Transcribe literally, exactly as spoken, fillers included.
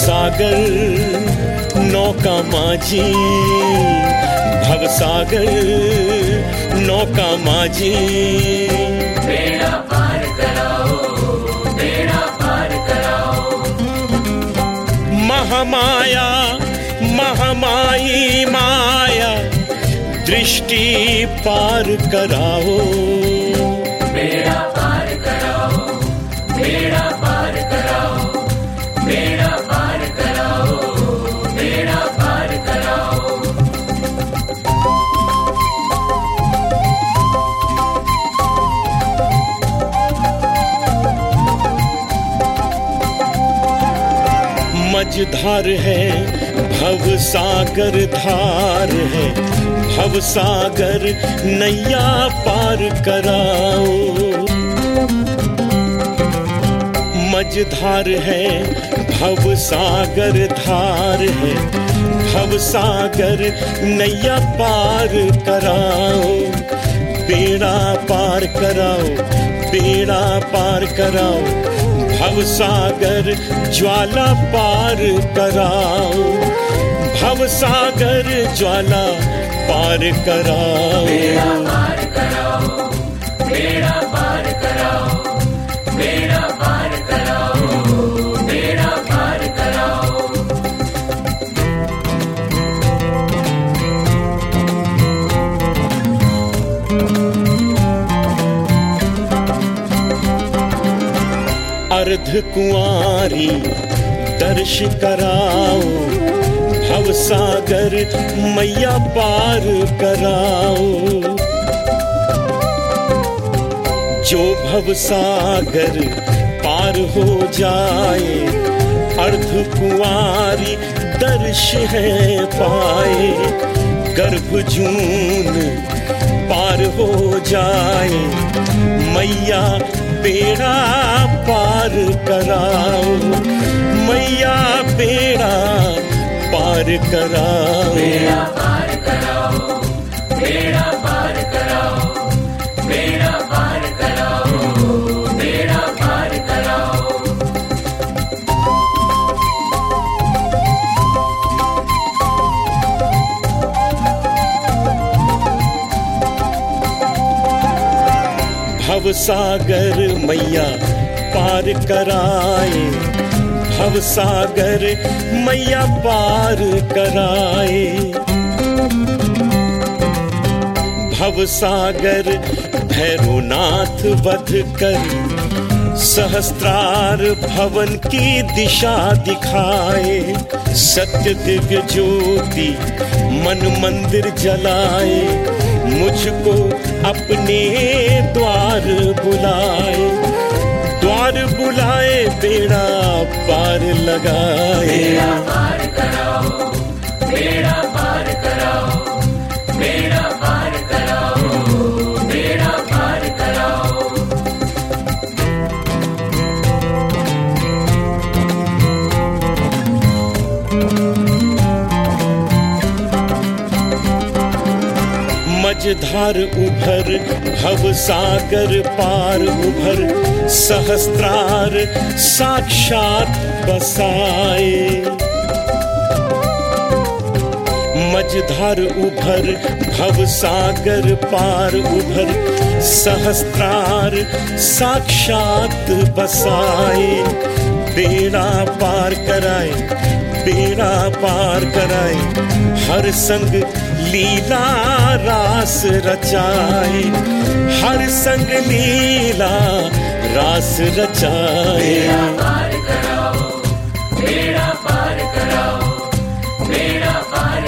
भवसागर नौका माझी, भवसागर नौका माझी। बेड़ा पार कराओ, बेड़ा पार कराओ। महामाया महामाई माया दृष्टि पार कराओ। बेड़ा पार कराओ, बेड़ा पार कराओ, बेड़ा पार कराओ, बेड़ा पार कराओ। मझधार है भव सागर धार है, भव सागर नैया पार कराओ। मझधार है भव सागर धार है, भव सागर नैया पार कराओ। बेड़ा पार कराओ, बेड़ा पार कराओ, भव सागर ज्वाला पार कराओ। भव सागर ज्वाला पार कराओ। बेड़ा पार कराओ, बेड़ा पार कराओ, बेड़ा पार कराओ, बेड़ा पार कराओ। अर्ध कुंवारी दर्श कराओ, भव सागर मैया पार कराओ। जो भव सागर पार हो जाए, अर्ध कुंवारी दर्श है पाए। गर्भ जून पार हो जाए, मैया बेड़ा पार कराओ। मैया बेड़ा पार कराओ। बेड़ा पार कराओ, बेड़ा पार कराओ, बेड़ा पार कराओ, बेड़ा पार कराओ। भव सागर मैया पार कराए, भव सागर मैया पार कराए। भव सागर भैरवनाथ वध कर सहस्त्रार भवन की दिशा दिखाए। सत्य दिव्य ज्योति मन मंदिर जलाए, मुझको अपने द्वार बुलाए। द्वार बुलाए बेड़ा पार लगाए। बेड़ा पार कराओ, बेड़ा पार कराओ, बेड़ा पार कराओ, बेड़ा पार कराओ। मझधार उभर भव सागर पार उभर, सहस्त्रार साक्षात बसाए। मझधार उभर भव सागर पार उभर, सहस्त्रार साक्षात बसाए। बेड़ा पार कराए, बेड़ा पार कराए, हर संग लीला रास रचाए। हर संग लीला रास रचाए। बेड़ा पार कराओ, बेड़ा पार कराओ, बेड़ा पार